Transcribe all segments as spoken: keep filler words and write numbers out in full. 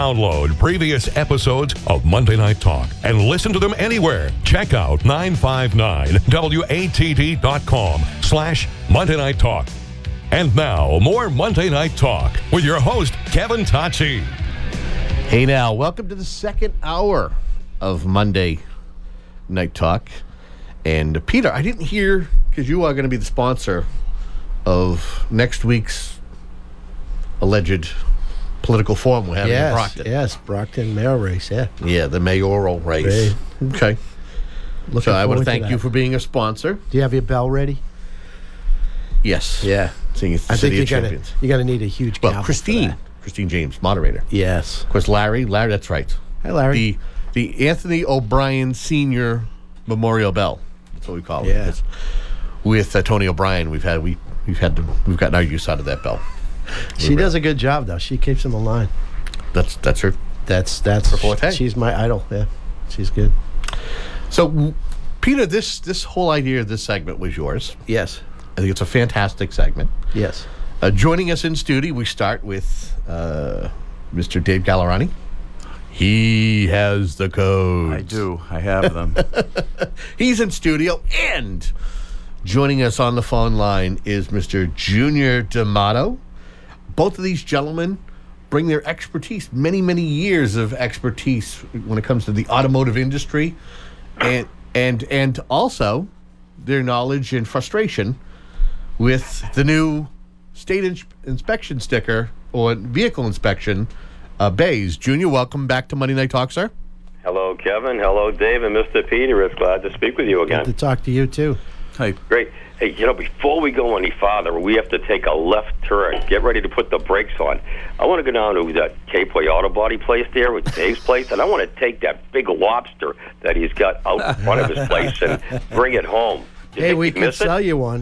download previous episodes of Monday Night Talk and listen to them anywhere. Check out nine five nine W A T D dot com slash Monday Night Talk. And now, more Monday Night Talk with your host, Kevin Totzi. Hey now, welcome to the second hour of Monday Night Talk. And Peter, I didn't hear, because you are going to be the sponsor of next week's alleged political forum we're having yes, in Brockton. Yes, Brockton mayor race, yeah. Yeah, the mayoral race. Right. Okay. Looking So I want to forward thank that. you for being a sponsor. Do you have your bell ready? Yes. Yeah. Seeing it's the I City think of you're gonna, Champions. you're going to need a huge Well, gavel for Christine. that. Christine James, moderator. Yes. Of course, Larry. Larry, that's right. Hi, Larry. The the Anthony O'Brien Senior Memorial Bell. That's what we call it. Yeah. It's, with uh, Tony O'Brien, we've had we we've had to, we've gotten our use out of that bell. She does a good job, though. She keeps in the line. That's that's her. That's that's Her forte. She's my idol. Yeah, she's good. So, Peter, this this whole idea of this segment was yours. Yes. I think it's a fantastic segment. Yes. Uh, joining us in studio, we start with uh, Mister Dave Gallerani. He has the codes. I do. I have them. He's in studio, and joining us on the phone line is Mister Junior D'Amato. Both of these gentlemen bring their expertise, many, many years of expertise when it comes to the automotive industry, and and and also their knowledge and frustration with the new state ins- inspection sticker or vehicle inspection uh, bays. Junior, welcome back to Monday Night Talk, sir. Hello, Kevin. Hello, Dave, and Mister Peter. It's glad to speak with you again. Good to talk to you, too. Hey, Great. Hey, you know, before we go any farther, we have to take a left turn. Get ready to put the brakes on. I want to go down to that Cape Way Auto Body place there with Dave's place, and I want to take that big lobster that he's got out in front of his place and bring it home. You Hey, think we he'd could miss it? sell you one.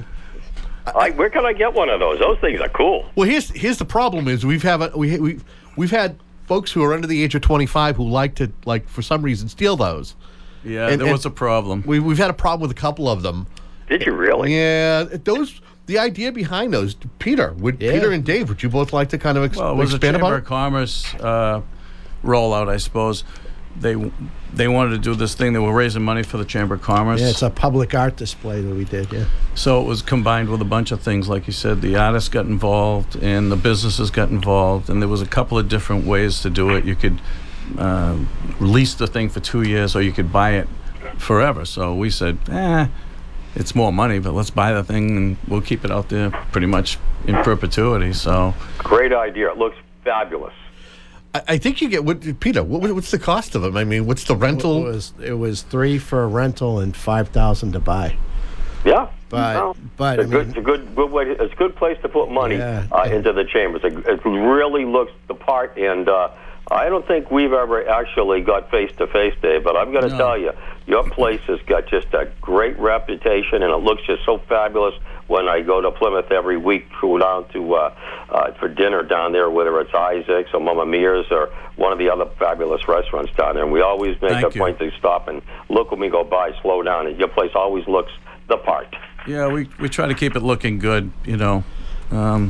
I, where can I get one of those? Those things are cool. Well, here's here's the problem: is we've have a, we we we've had folks who are under the age of twenty-five who like to like for some reason steal those. yeah, And- there and- was a problem. We we've had a problem with a couple of them. Did you really? Yeah, those the idea behind those. Peter, would Yeah. Peter and Dave, would you both like to kind of ex- Well, it was a expand Chamber about of it? Commerce uh, rollout, I suppose. They they wanted to do this thing. They were raising money for the Chamber of Commerce. Yeah, it's a public art display that we did, yeah. So it was combined with a bunch of things, like you said. The artists got involved, and the businesses got involved, and there was a couple of different ways to do it. You could uh, lease the thing for two years, or you could buy it forever. So we said, eh, it's more money, but let's buy the thing, and we'll keep it out there pretty much in perpetuity. So Great idea. It looks fabulous. I, I think you get what Peter. What, what's the cost of them? I mean, what's the It rental? was it was three for a rental and five thousand to buy. Yeah. But- Well, but, it's, I a good, mean- it's a good, good way. It's a good place to put money Yeah. uh, into the chambers. It, it really looks the part, and uh, I don't think we've ever actually got face to face, Dave. But I'm going to No. tell you, your place has got just a great reputation, and it looks just so fabulous. When I go to Plymouth every week, go down to uh, uh, for dinner down there, whether it's Isaac's or Mama Mia's or one of the other fabulous restaurants down there, and we always make Thank a you. point to stop and look when we go by, slow down, and your place always looks the part. yeah, we we try to keep it looking good, you know. Um,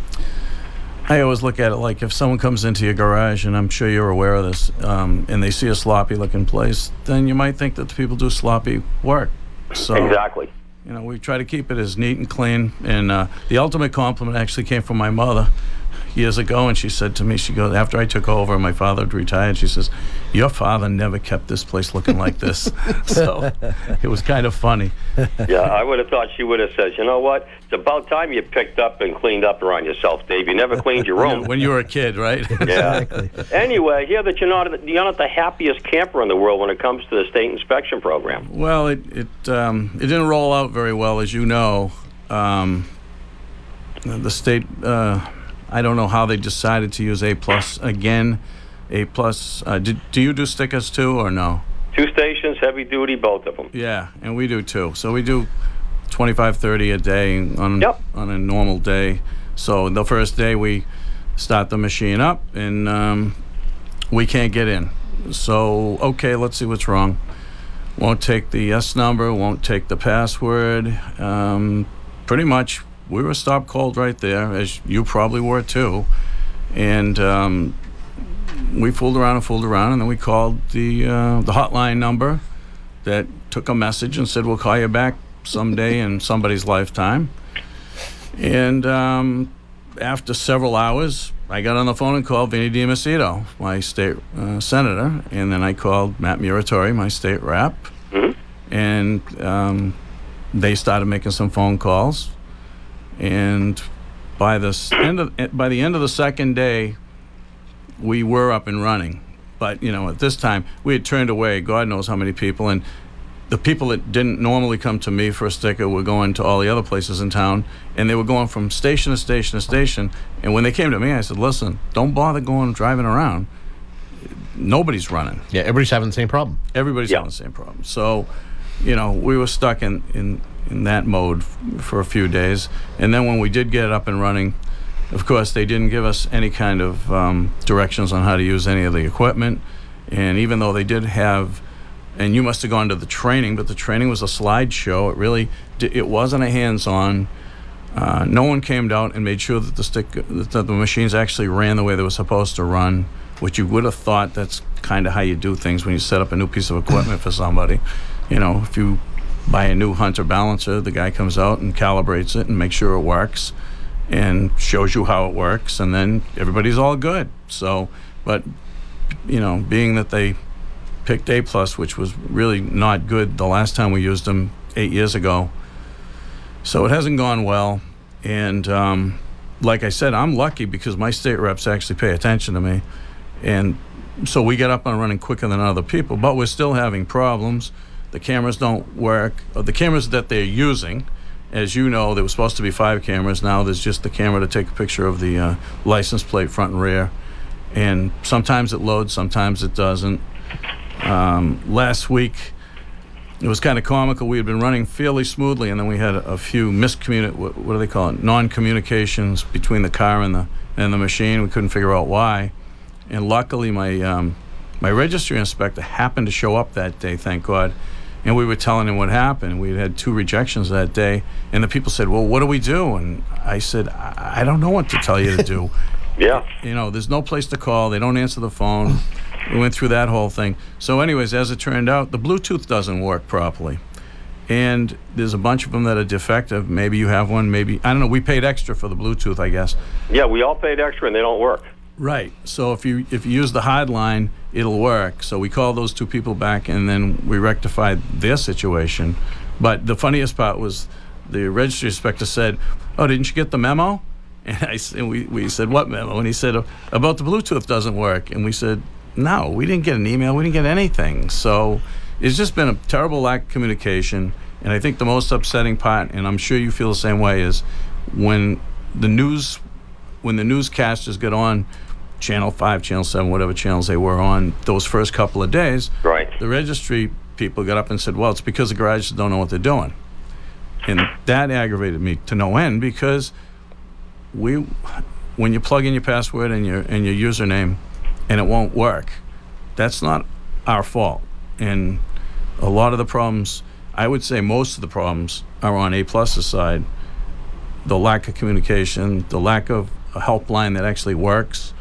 I always look at it like if someone comes into your garage, and I'm sure you're aware of this, um, and they see a sloppy-looking place, then you might think that the people do sloppy work. So, Exactly. you know, we try to keep it as neat and clean. And uh, the ultimate compliment actually came from my mother years ago, and she said to me, she goes, after I took over and my father had retired, she says, your father never kept this place looking like this. So it was kind of funny. Yeah, I would have thought she would have said, you know what? It's about time you picked up and cleaned up around yourself, Dave. You never cleaned your room. When you were a kid, right? Yeah. Exactly. Anyway, hear that you're not, you're not the happiest camper in the world when it comes to the state inspection program. Well, it it um, it didn't roll out very well, as you know. Um, the state, uh, I don't know how they decided to use A plus again. A plus. Uh, did, do you do stickers too, or no? Two stations, heavy duty, both of them. Yeah, and we do too. So we do twenty-five, thirty a day on Yep. on a normal day. So the first day we start the machine up, and um, we can't get in. So okay, let's see what's wrong. Won't take the S number, won't take the password. Um, pretty much, we were stopped cold right there, as you probably were too. And um, we fooled around and fooled around, and then we called the uh, the hotline number that took a message and said, we'll call you back someday in somebody's lifetime. And um, after several hours, I got on the phone and called Vinny Diamacito, my state uh, senator, and then I called Matt Muratori, my state rep, Mhm. and um, they started making some phone calls. And by the s- end of by the end of the second day, we were up and running. But, you know, at this time, we had turned away God knows how many people. And the people that didn't normally come to me for a sticker were going to all the other places in town. And they were going from station to station to station. And when they came to me, I said, listen, don't bother going driving around. Nobody's running. Yeah, everybody's having the same problem. Everybody's Yeah. having the same problem. So, you know, we were stuck in, in, in that mode f- for a few days. And then when we did get it up and running, of course, they didn't give us any kind of um, directions on how to use any of the equipment. And even though they did have, and you must have gone to the training, but the training was a slideshow. It really, di- it wasn't a hands-on. Uh, no one came out and made sure that the stick, that the machines actually ran the way they were supposed to run, which you would have thought that's kind of how you do things when you set up a new piece of equipment for somebody. You know, if you buy a new Hunter balancer, the guy comes out and calibrates it and makes sure it works and shows you how it works, and then everybody's all good. So, but, you know, being that they picked A plus, which was really not good the last time we used them eight years ago, so it hasn't gone well. And um, like I said, I'm lucky because my state reps actually pay attention to me, and so we get up and running quicker than other people, but we're still having problems. The cameras don't work. Uh, The cameras that they're using, as you know, there was supposed to be five cameras. Now there's just the camera to take a picture of the uh, license plate front and rear. And sometimes it loads, sometimes it doesn't. Um, last week, it was kind of comical. We had been running fairly smoothly, and then we had a, a few miscommunic what, what do they call it? Non-communications between the car and the and the machine. We couldn't figure out why. And luckily, my um, my registry inspector happened to show up that day, thank God. And we were telling him what happened. We had two rejections that day, and the people said, well, what do we do? And I said, I, I don't know what to tell you to do. Yeah. You know, there's no place to call. They don't answer the phone. We went through that whole thing. So anyways, as it turned out, the Bluetooth doesn't work properly. And there's a bunch of them that are defective. Maybe you have one, maybe, I don't know, we paid extra for the Bluetooth, I guess. Yeah, we all paid extra and they don't work. Right. So if you if you use the hard line, it'll work. So we called those two people back, and then we rectified their situation. But the funniest part was the registry inspector said, oh, didn't you get the memo? And I s- and we, we said, what memo? And he said, about the Bluetooth doesn't work. And we said, no, we didn't get an email. We didn't get anything. So it's just been a terrible lack of communication. And I think the most upsetting part, and I'm sure you feel the same way, is when the news, when the newscasters get on Channel five, Channel seven, whatever channels they were on those first couple of days, Right. the registry people got up and said, well, it's because the garages don't know what they're doing. And that aggravated me to no end, because we, when you plug in your password and your and your username and it won't work, that's not our fault. And a lot of the problems, I would say most of the problems, are on A Plus's side. The lack of communication, the lack of a helpline that actually works.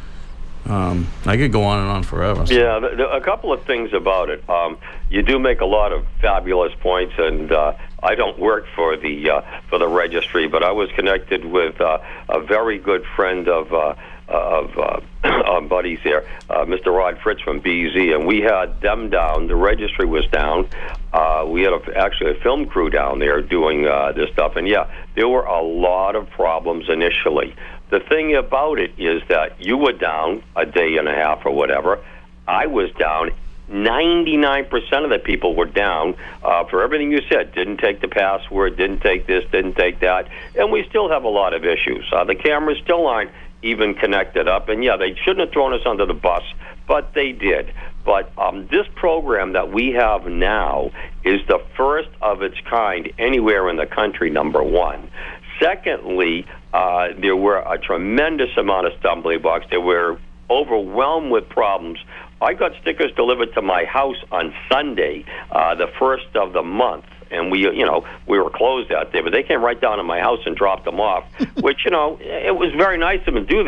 Um, I could go on and on forever. So. Yeah, th- th- a couple of things about it. Um, you do make a lot of fabulous points, and uh, I don't work for the uh, for the registry, but I was connected with uh, a very good friend of uh, of uh, our buddies here, uh, Mister Rod Fritz from B Z, and we had them down. The registry was down. Uh, we had a, actually a film crew down there doing uh, this stuff, and yeah, there were a lot of problems initially. The thing about it is that you were down a day and a half or whatever. I was down. ninety-nine percent of the people were down uh, for everything you said. Didn't take the password, didn't take this, didn't take that. And we still have a lot of issues. Uh, the cameras still aren't even connected up. And, yeah, they shouldn't have thrown us under the bus, but they did. But um, this program that we have now is the first of its kind anywhere in the country, number one. Secondly, uh, there were a tremendous amount of stumbling blocks. They were overwhelmed with problems. I got stickers delivered to my house on Sunday, uh, the first of the month, and we, you know, we were closed that day, but they came right down to my house and dropped them off, which, you know, it was very nice of them to do that.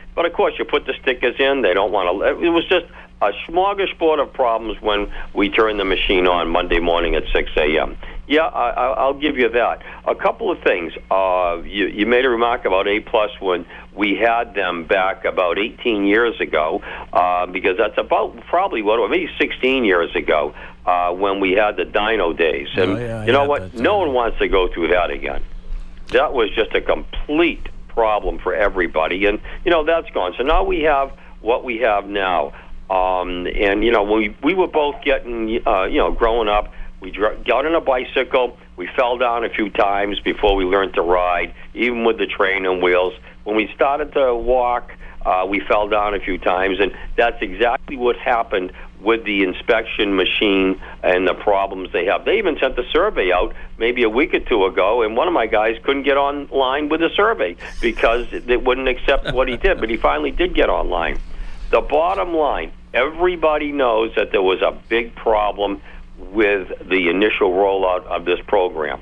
But of course, you put the stickers in. They don't want to. It was just a smorgasbord of problems when we turned the machine on Monday morning at six a.m. Yeah, I, I, I'll give you that. A couple of things. Uh, you, you made a remark about A Plus when we had them back about eighteen years ago, uh, because that's about probably what, maybe sixteen years ago, uh, when we had the dyno days. And oh, yeah, you know yeah, what? No one wants to go through that again. That was just a complete problem for everybody, and you know that's gone. So now we have what we have now. Um, and you know, we we were both getting, uh, you know, growing up. We dr- got on a bicycle. We fell down a few times before we learned to ride, even with the train and wheels. When we started to walk, uh, we fell down a few times, and that's exactly what happened with the inspection machine and the problems they have. They even sent the survey out maybe a week or two ago, and one of my guys couldn't get online with the survey because they wouldn't accept what he did, but he finally did get online. The bottom line, everybody knows that there was a big problem with the initial rollout of this program.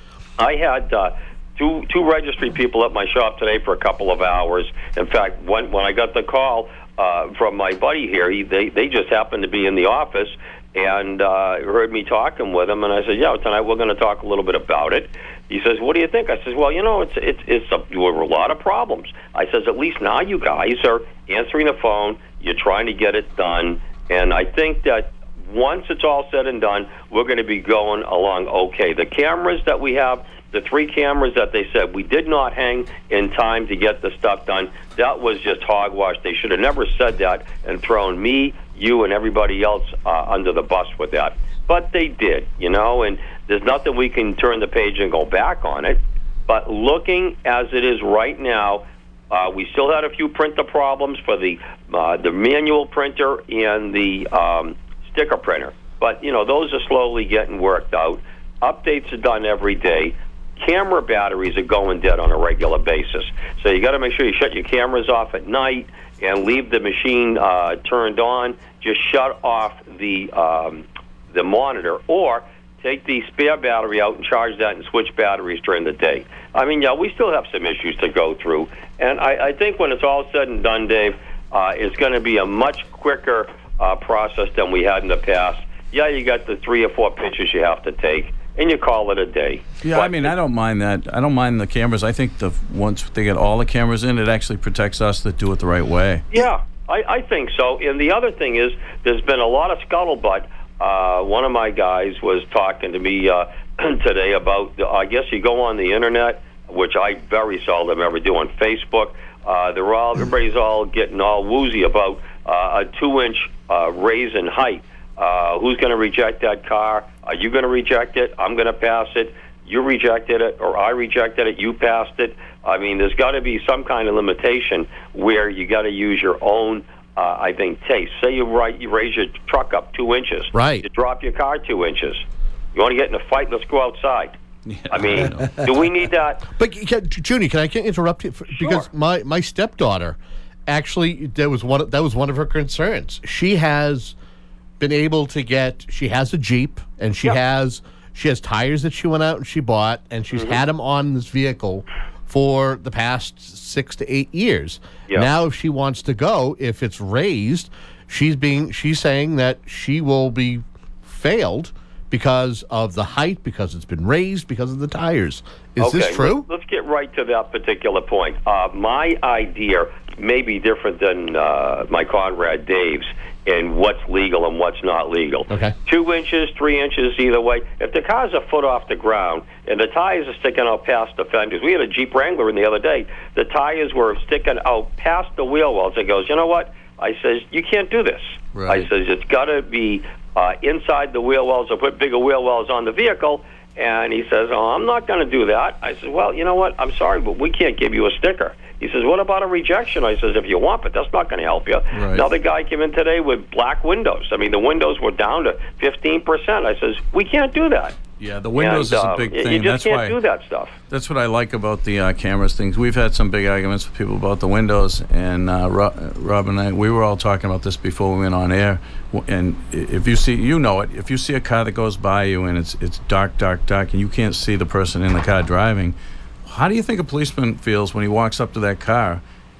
I had uh, two two registry people at my shop today for a couple of hours. In fact, when, when I got the call uh, from my buddy here, he, they, they just happened to be in the office and uh, heard me talking with him, and I said, yeah, tonight we're going to talk a little bit about it. He says, what do you think? I says, well, you know, it's it's it's a, there were a lot of problems. I says, at least now you guys are answering the phone, you're trying to get it done, and I think that once it's all said and done, we're going to be going along okay. The cameras that we have, the three cameras that they said we did not hang in time to get the stuff done, that was just hogwash. They should have never said that and thrown me, you, and everybody else uh, under the bus with that. But they did, you know, and there's nothing we can turn the page and go back on it. But looking as it is right now, uh, we still had a few printer problems for the uh, the manual printer and the um, sticker printer. But, you know, those are slowly getting worked out. Updates are done every day. Camera batteries are going dead on a regular basis. So you got to make sure you shut your cameras off at night and leave the machine uh, turned on. Just shut off the um, the monitor, or take the spare battery out and charge that and switch batteries during the day. I mean, yeah, we still have some issues to go through. And I, I think when it's all said and done, Dave, uh, it's going to be a much quicker uh, process than we had in the past. Yeah, you got the three or four pictures you have to take, and you call it a day. Yeah, but I mean, I don't mind that. I don't mind the cameras. I think the once they get all the cameras in, it actually protects us that do it the right way. Yeah, I, I think so. And the other thing is, there's been a lot of scuttlebutt. Uh, one of my guys was talking to me uh, today about, I guess you go on the internet, which I very seldom ever do, on Facebook. Uh, they're all, everybody's all getting all woozy about uh, a two-inch uh, raise in height. Uh, who's going to reject that car? Are you going to reject it? I'm going to pass it. You rejected it, or I rejected it. You passed it. I mean, there's got to be some kind of limitation where you got to use your own, uh, I think, taste. Say you, right, you raise your truck up two inches. Right. You drop your car two inches. You want to get in a fight? Let's go outside. Yeah, I mean, I do we need that? But can, Junie, can I interrupt you? For, Sure. Because my, my stepdaughter, actually, that was one of, that was one of her concerns. She has been able to get, she has a Jeep, and she Yeah. has she has tires that she went out and she bought, and she's Mm-hmm. had them on this vehicle for the past six to eight years. Yeah. Now, if she wants to go, if it's raised, she's being she's saying that she will be failed because of the height, because it's been raised, because of the tires. Is okay, this true? Let's get right to that particular point. Uh, my idea may be different than uh, my comrade Dave's in what's legal and what's not legal. Okay. Two inches, three inches, either way. If the car's a foot off the ground and the tires are sticking out past the fenders, we had a Jeep Wrangler in the other day. The tires were sticking out past the wheel wells. It goes, you know what? I says, you can't do this. Right. I says, it's got to be uh, inside the wheel wells, or put bigger wheel wells on the vehicle. And he says, oh, I'm not going to do that. I said, well, you know what? I'm sorry, but we can't give you a sticker. He says, what about a rejection? I says, if you want, but that's not going to help you. Right. Another guy came in today with black windows. I mean, the windows were down to fifteen percent. I says, we can't do that. Yeah, the Windows And, is uh, a big you- thing. You just That's can't why do that stuff. That's what I like about the uh, cameras things. We've had some big arguments with people about the Windows, and uh, Rob, Rob and I, we were all talking about this before we went on air. And if you see, you know it, if you see a car that goes by you and it's it's dark, dark, dark, and you can't see the person in the car driving, how do you think a policeman feels when he walks up to that car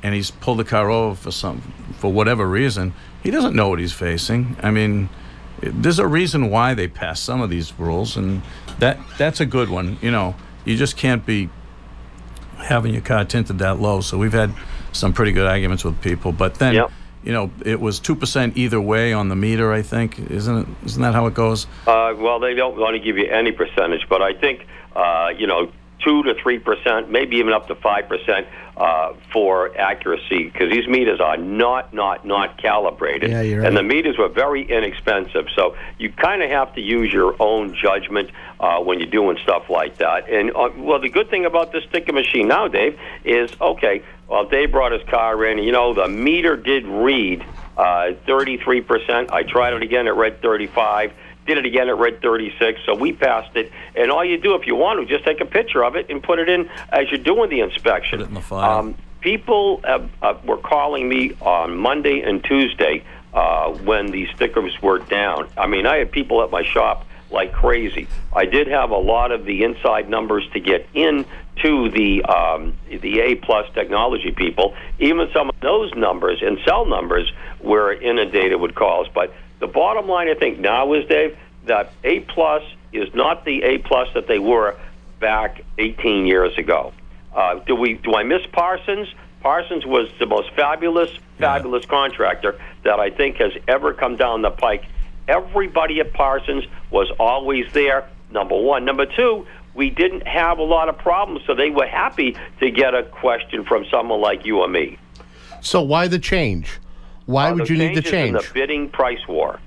and he's pulled the car over for some, for whatever reason, he doesn't know what he's facing. I mean, there's a reason why they passed some of these rules, and that that's a good one. You know, you just can't be having your car tinted that low. So we've had some pretty good arguments with people, but then, Yep. you know, it was two percent either way on the meter, I think. Isn't it? Isn't that how it goes? Uh, well, they don't want to give you any percentage, but I think, uh, you know, two to three percent, maybe even up to five percent uh, for accuracy, because these meters are not, not, not calibrated. Yeah, you're right. And the meters were very inexpensive, so you kind of have to use your own judgment uh, when you're doing stuff like that. And, uh, well, the good thing about this sticker machine now, Dave, is, okay, well, Dave brought his car in, you know, the meter did read uh, thirty-three percent. I tried it again, it read thirty-five. Did it again, it read thirty-six, so we passed it. And all you do, if you want to, just take a picture of it and put it in as you're doing the inspection. Put it in the file. Um, people uh, uh, were calling me on Monday and Tuesday uh, when the stickers were down. I mean, I had people at my shop like crazy. I did have a lot of the inside numbers to get in to the um, the A plus technology people. Even some of those numbers and cell numbers were inundated with calls. But the bottom line, I think, now is, Dave, that A plus is not the A plus that they were back eighteen years ago. Uh, do we? Do I miss Parsons? Parsons was the most fabulous, fabulous yeah. contractor that I think has ever come down the pike. Everybody at Parsons was always there, number one. Number two, we didn't have a lot of problems, so they were happy to get a question from someone like you or me. So why the change? Why Uh, would the you need the changes change? in the bidding price war.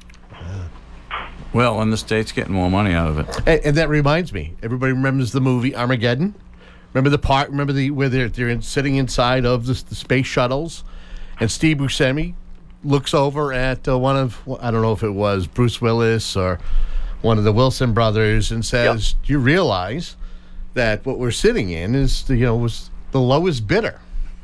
Well, and the state's getting more money out of it. And, and that reminds me, everybody remembers the movie Armageddon? Remember the part? Remember the where they're they're in, sitting inside of the, the space shuttles, and Steve Buscemi looks over at uh, one of, I don't know if it was Bruce Willis or one of the Wilson brothers, and says, Yep. "You realize that what we're sitting in is the, you know was the lowest bidder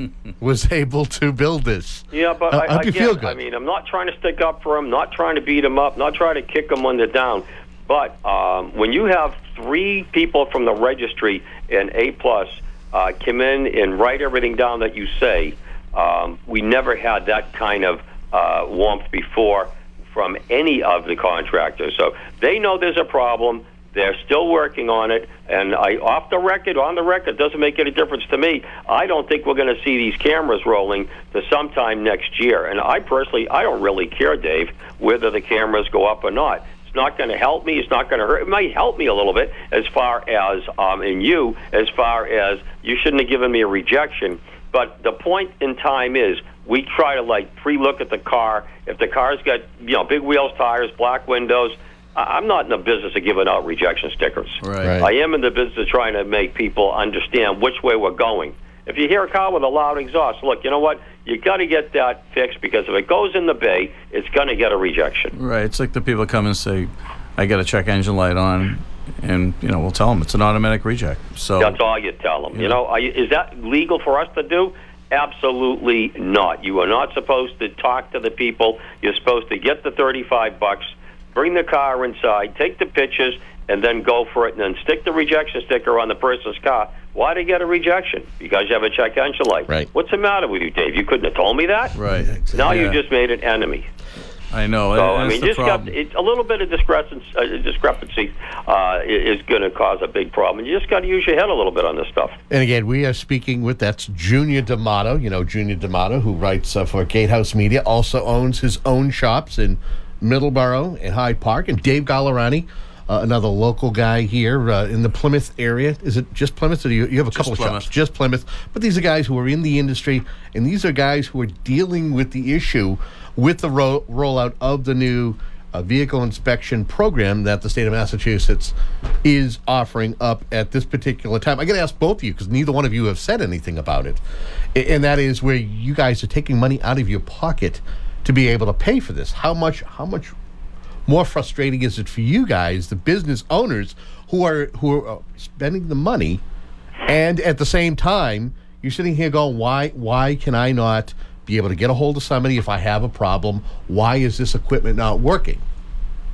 was able to build this." Yeah, but uh, I, I hope you again, feel good. I mean, I'm not trying to stick up for them, not trying to beat them up, not trying to kick them when they're down. But um, when you have three people from the registry and A plus uh, come in and write everything down that you say, um, we never had that kind of uh, warmth before from any of the contractors. So they know there's a problem. They're still working on it, and I, off the record, on the record, doesn't make any difference to me. I don't think we're going to see these cameras rolling to sometime next year. And I personally, I don't really care, Dave, whether the cameras go up or not. It's not going to help me. It's not going to hurt. It might help me a little bit as far as, um, in you, as far as you shouldn't have given me a rejection. But the point in time is, we try to like pre-look at the car. If the car's got, you know, big wheels, tires, black windows, I'm not in the business of giving out rejection stickers. Right. Right. I am in the business of trying to make people understand which way we're going. If you hear a car with a loud exhaust, look, you know what? You got to get that fixed, because if it goes in the bay, it's going to get a rejection. Right. It's like the people come and say, I got a check engine light on, and, you know, we'll tell them it's an automatic reject. So That's all you tell them. Yeah. You know, are you, is that legal for us to do? Absolutely not. You are not supposed to talk to the people. You're supposed to get the thirty-five bucks, bring the car inside, take the pictures, and then go for it, and then stick the rejection sticker on the person's car. Why do you get a rejection? Because you have a check engine light. Right. What's the matter with you, Dave? You couldn't have told me that? Right. Now Yeah. you just made an enemy. I know. So, and I that's mean, the just got, problem. it, a little bit of discrepancy, uh, discrepancy uh, is going to cause a big problem. You just got to use your head a little bit on this stuff. And again, we are speaking with, that's Junior D'Amato. You know, Junior D'Amato, who writes uh, for Gatehouse Media, also owns his own shops in Middleborough and Hyde Park. And Dave Gallerani, uh, another local guy here uh, in the Plymouth area. Is it just Plymouth, or do you, you have a couple Plymouth. of shops? Just Plymouth. But these are guys who are in the industry, and these are guys who are dealing with the issue with the ro- rollout of the new uh, vehicle inspection program that the state of Massachusetts is offering up at this particular time. I got to ask both of you, because neither one of you have said anything about it, A- and that is where you guys are taking money out of your pocket to be able to pay for this. How much? How much more frustrating is it for you guys, the business owners, who are who are uh, spending the money, and at the same time you're sitting here going, why? Why can I not be able to get a hold of somebody if I have a problem? Why is this equipment not working?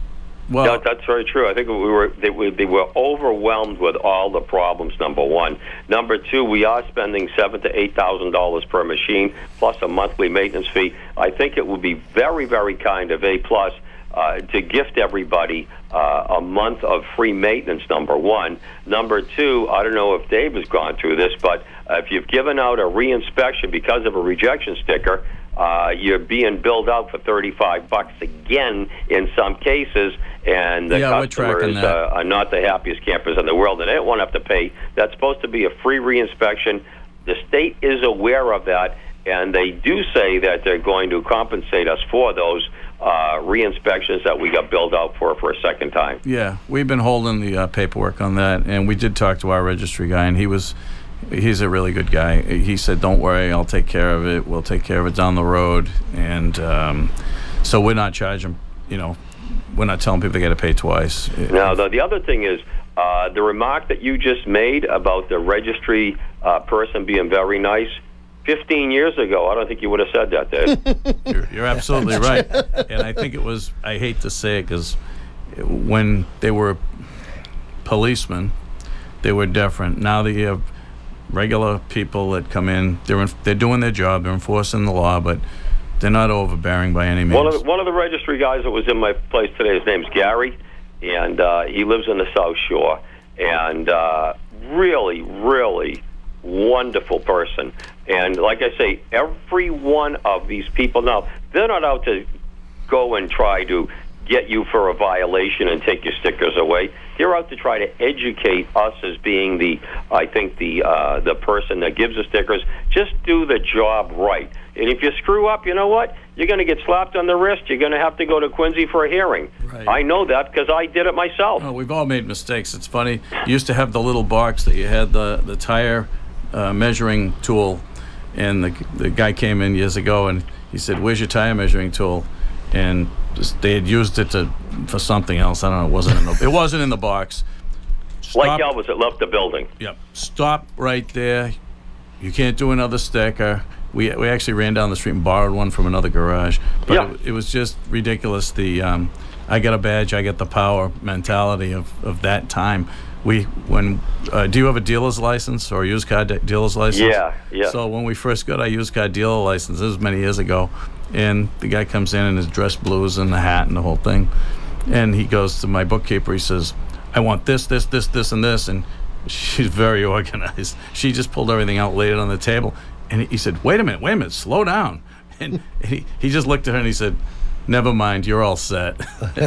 Well, No, that's very true. I think we were they, were they were overwhelmed with all the problems. Number one, number two, we are spending seven to eight thousand dollars per machine plus a monthly maintenance fee. I think it would be very, very kind of A Plus uh, to gift everybody uh, a month of free maintenance. Number one, number two, I don't know if Dave has gone through this, but uh, if you've given out a reinspection because of a rejection sticker, Uh, you're being billed out for thirty-five bucks again in some cases, and the Yeah, we're customers tracking that. uh, are not the happiest campers in the world, and they don't want to have to pay. That's supposed to be a free reinspection. The state is aware of that, and they do say that they're going to compensate us for those uh, re-inspections that we got billed out for for a second time. Yeah, we've been holding the uh, paperwork on that, and we did talk to our registry guy, and he was... He's a really good guy. He said, don't worry, I'll take care of it. We'll take care of it down the road. And um, so we're not charging, you know, we're not telling people they got to pay twice. Now, the, the other thing is, uh, the remark that you just made about the registry uh, person being very nice, fifteen years ago, I don't think you would have said that, Dave. You're, you're absolutely right. And I think it was, I hate to say it, because when they were policemen, they were different. Now that you have regular people that come in, they're in, they're doing their job, they're enforcing the law, but they're not overbearing by any means. One of the, one of the registry guys that was in my place today, his name's Gary, and uh, he lives in the South Shore, and uh, really, really wonderful person. And like I say, every one of these people now, they're not out to go and try to get you for a violation and take your stickers away. They're out to try to educate us as being the, I think, the uh, the person that gives the stickers. Just do the job right. And if you screw up, you know what? You're going to get slapped on the wrist. You're going to have to go to Quincy for a hearing. Right. I know that because I did it myself. Oh, we've all made mistakes. It's funny. You used to have the little box that you had the, the tire uh, measuring tool, and the, the guy came in years ago, and he said, where's your tire measuring tool? And just, they had used it to for something else. I don't know. It wasn't in the, it wasn't in the box. Like Stop. Elvis that left the building. Yep. Stop right there. You can't do another sticker. We we actually ran down the street and borrowed one from another garage. But Yeah. it, it was just ridiculous. The um, I got a badge, I get the power mentality of, of that time. We when uh, do you have a dealer's license or a used car de- dealer's license? Yeah, yeah. So when we first got our used car dealer license, this was many years ago, and the guy comes in in his dress blues and the hat and the whole thing, and he goes to my bookkeeper. He says, I want this, this, this, this, and this. And she's very organized. She just pulled everything out, laid it on the table. And he said, wait a minute, wait a minute, slow down. And he, he just looked at her and he said, never mind, you're all set.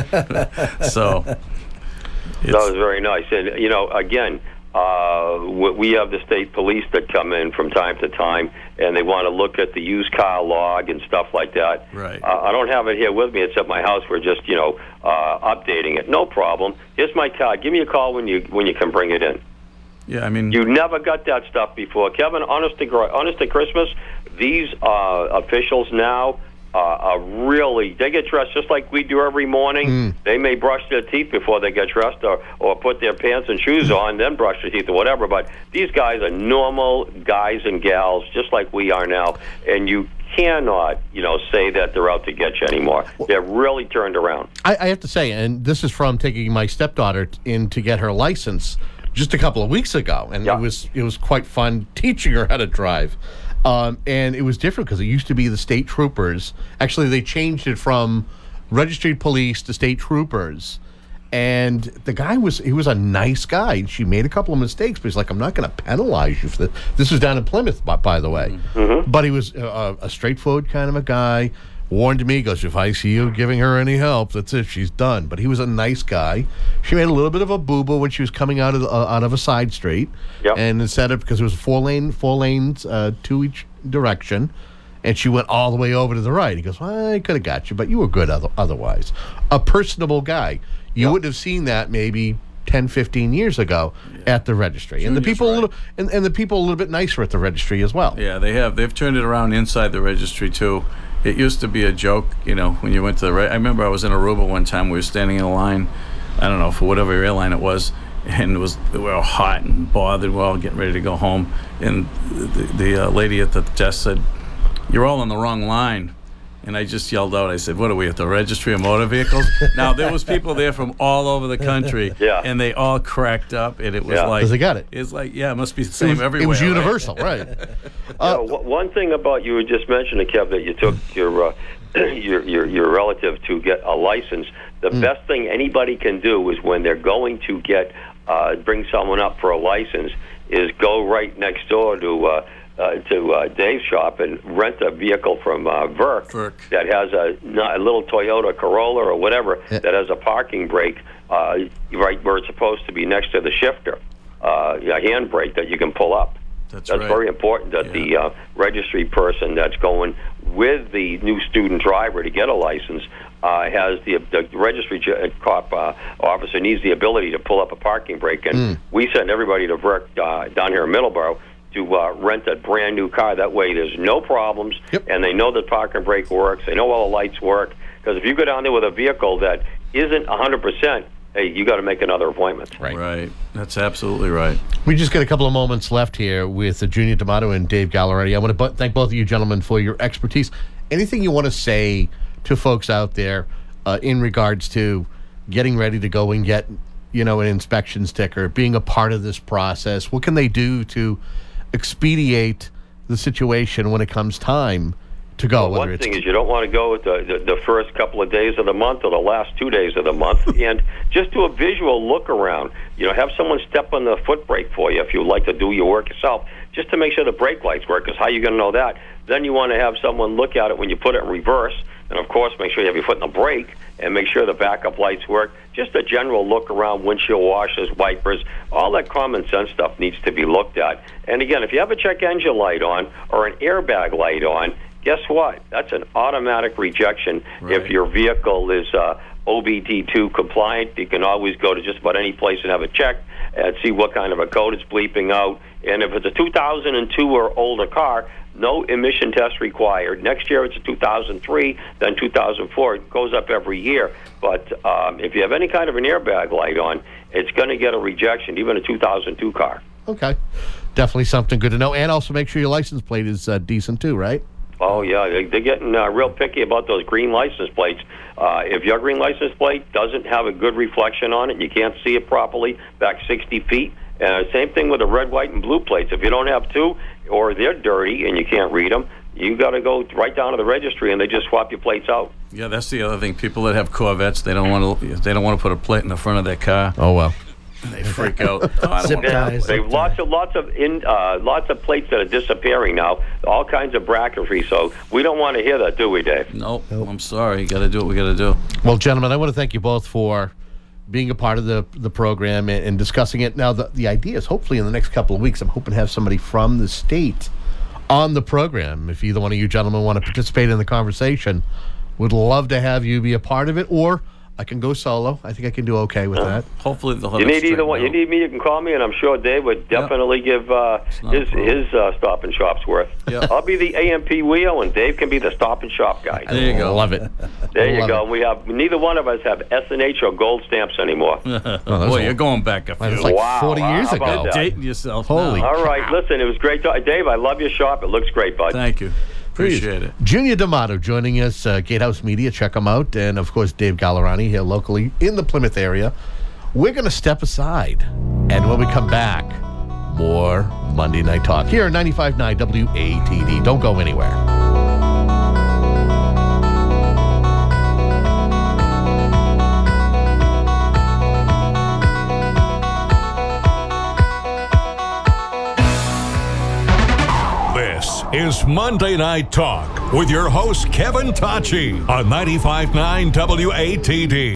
So it's, That was very nice. And, you know, again, uh, w- we have the state police that come in from time to time, and they want to look at the used car log and stuff like that. Right. Uh, I don't have it here with me. It's at my house. We're just, you know, uh, updating it. No problem. Here's my card. Give me a call when you when you can bring it in. yeah, I mean, You never got that stuff before. Kevin, honest to, gr- honest to Christmas, these uh, officials now uh, are really, they get dressed just like we do every morning. Mm. They may brush their teeth before they get dressed or, or put their pants and shoes on, then brush their teeth or whatever. But these guys are normal guys and gals just like we are now. And you cannot, you know, say that they're out to get you anymore. They're really turned around. I, I have to say, and this is from taking my stepdaughter t- in to get her license just a couple of weeks ago, and Yeah. it was it was quite fun teaching her how to drive. Um, and it was different because it used to be the state troopers. Actually, they changed it from registered police to state troopers. And the guy was, he was a nice guy. She made a couple of mistakes, but he's like, I'm not going to penalize you for this. This was down in Plymouth, by, by the way. Mm-hmm. But he was a, a straightforward kind of a guy. Warned me, goes, if I see you giving her any help, that's it, she's done. But he was a nice guy. She made a little bit of a boo-boo when she was coming out of the, uh, out of a side street. Yep. And instead of, because it was four lane, four lanes uh, to each direction, and she went all the way over to the right. He goes, well, I could have got you, but you were good other, otherwise. A personable guy. You Yep. wouldn't have seen that maybe ten, fifteen years ago at the registry. And the Junior's people a right. little and, and the people a little bit nicer at the registry as well. yeah, they have. They've turned it around inside the registry, too. It used to be a joke, you know, when you went to the... Re- I remember I was in Aruba one time. We were standing in a line, I don't know, for whatever airline it was, and it was we were all hot and bothered. We're all getting ready to go home. And the, the uh, lady at the desk said, you're all on the wrong line. And I just yelled out, I said, what are we, at the Registry of Motor Vehicles? Now, there was people there from all over the country, Yeah. and they all cracked up, and it was Yeah. like... 'Cause they got it. It's like, yeah, it must be the It same was, everywhere. it was right? universal, right? Uh, w- one thing about you had just mentioned, Kev, that you took your, uh, your your your relative to get a license. The Mm. best thing anybody can do is when they're going to get uh, bring someone up for a license, is go right next door to uh, uh, to uh, Dave's shop and rent a vehicle from uh, Verk, Verk. that has a, not a little Toyota Corolla or whatever Yeah. that has a parking brake uh, right where it's supposed to be next to the shifter, uh, a handbrake that you can pull up. That's, That's right. very important that Yeah. the uh, registry person that's going with the new student driver to get a license uh, has the the registry j- cop uh, officer needs the ability to pull up a parking brake. And Mm. we send everybody to Verk uh, down here in Middleborough to uh, rent a brand new car. That way there's no problems, Yep. and they know the parking brake works. They know all the lights work. Because if you go down there with a vehicle that isn't one hundred percent, hey, you got to make another appointment. Right. Right. That's absolutely right. We just got a couple of moments left here with uh, Junior D'Amato and Dave Galleretti. I want to bu- thank both of you gentlemen for your expertise. Anything you want to say to folks out there uh, in regards to getting ready to go and get, you know, an inspection sticker, being a part of this process? What can they do to expedite the situation when it comes time to go? Well, whether one it's thing is you don't want to go with the, the, the first couple of days of the month or the last two days of the month, and just do a visual look around. You know, have someone step on the foot brake for you if you like to do your work yourself, just to make sure the brake lights work, because how are you going to know that? Then you want to have someone look at it when you put it in reverse, and of course make sure you have your foot in the brake, and make sure the backup lights work. Just a general look around, windshield washers, wipers, all that common sense stuff needs to be looked at. And again, if you have a check engine light on or an airbag light on, guess what? That's an automatic rejection. Right. If your vehicle is uh, O B D two compliant, you can always go to just about any place and have it checked and see what kind of a code it's bleeping out. And if it's a two thousand two or older car, no emission test required. Next year it's a two thousand three, then two thousand four. It goes up every year. But um, if you have any kind of an airbag light on, it's going to get a rejection, even a two thousand two car. okay, definitely something good to know. And also make sure your license plate is uh, decent too, right? Oh, yeah, they- they're getting uh, real picky about those green license plates. Uh, if your green license plate doesn't have a good reflection on it and you can't see it properly back sixty feet, uh, same thing with the red, white, and blue plates. If you don't have two or they're dirty and you can't read them, you got to go right down to the registry and they just swap your plates out. Yeah, that's the other thing. People that have Corvettes, they don't want to. They don't want to put a plate in the front of their car. Oh, well. They freak out. Oh, I don't Zip want to- ties. They lots of lots of in uh, lots of plates that are disappearing now. All kinds of bracketry. So we don't want to hear that, do we, Dave? Nope, I'm sorry. You got to do what we got to do. Well, gentlemen, I want to thank you both for being a part of the the program and, and discussing it. Now, the, the idea is hopefully in the next couple of weeks, I'm hoping to have somebody from the state on the program. If either one of you gentlemen want to participate in the conversation, would love to have you be a part of it, or I can go solo. I think I can do okay with that. Hopefully they'll have You it need either straightened one. You out. need me, you can call me, and I'm sure Dave would definitely give uh, not a his problem. his uh, Stop and Shop's worth. Yeah. I'll be the A M P wheel, and Dave can be the Stop and Shop guy. There you go. Love it. There you Love go. it. We have neither one of us have S and H or gold stamps anymore. Oh, that's Boy, all- you're going back a few. That's like Wow, forty how years about ago. that? Dating yourself. Holy now. All right, listen, it was great talking. Dave, I love your shop. It looks great, bud. Thank you. Appreciate it. Junior D'Amato joining us, uh, Gatehouse Media. Check him out. And, of course, Dave Gallerani here locally in the Plymouth area. We're going to step aside. And when we come back, more Monday Night Talk here at ninety-five point nine W A T D. Don't go anywhere. This is Monday Night Talk with your host, Kevin Tachi, on ninety-five point nine W A T D.